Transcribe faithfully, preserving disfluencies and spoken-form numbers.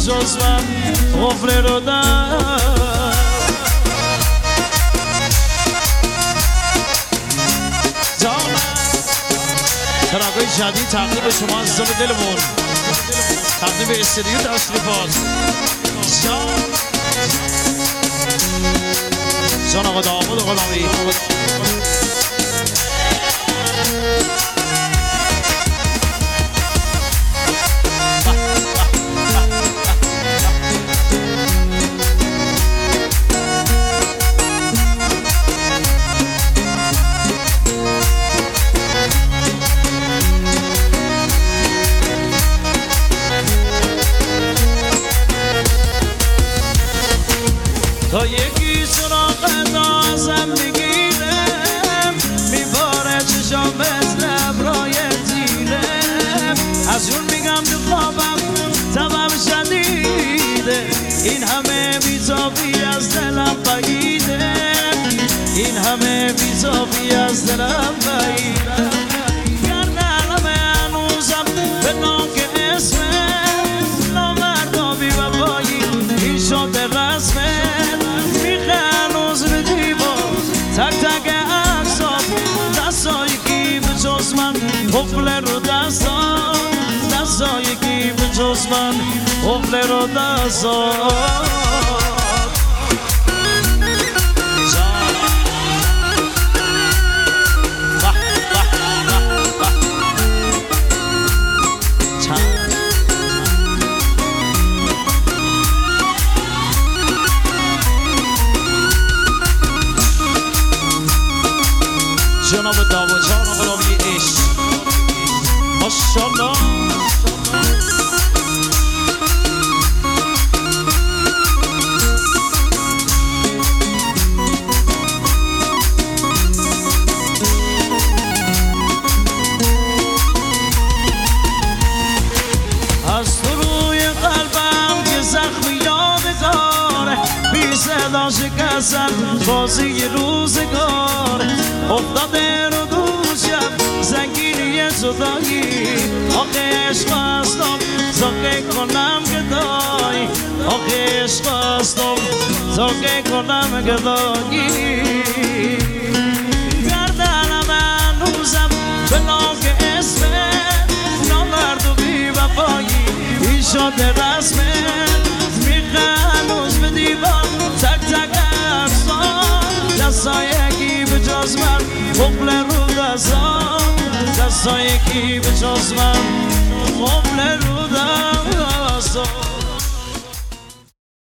جز من قفل رو دست ترانه‌های جدید تقدیم به شما عزیزان دلمون، تقدیم به استودیو تشریفات جان جان آقا داماد غلامی. تا یکی سراغ نازم میگیرم میباره چشام مثل ابرای تیرم از اون میگم تو خوابم تبم شدیده این همه بی‌تابی از دلم بگیده این همه بی‌تابی از دلم بگیده گردنم هنوزم به ناک اسمم نامردا بی وفایی این شده رسمه تک تک عکسات دستای کی به جز من قفل رو دستان دستای کی به جز من قفل رو دستان جناب داوود جان غلامی عشق ماشاءالله از تو روی قلبم که زخمی یادگاره بی صدا شکستن بازی روزگار افتاده رو دوشم زنگیری زدایی آخه عشق هستم زاگه کنم گدایی آخه عشق هستم زاگه کنم گدایی گردنم هنوزم به ناک اسمت نامرد و بی وفایی این شده رسمت میخه هنوز به دیوان تک تک افسان دستای کی به جز من قفل رو دستان دستای کی به جز من قفل رو دستان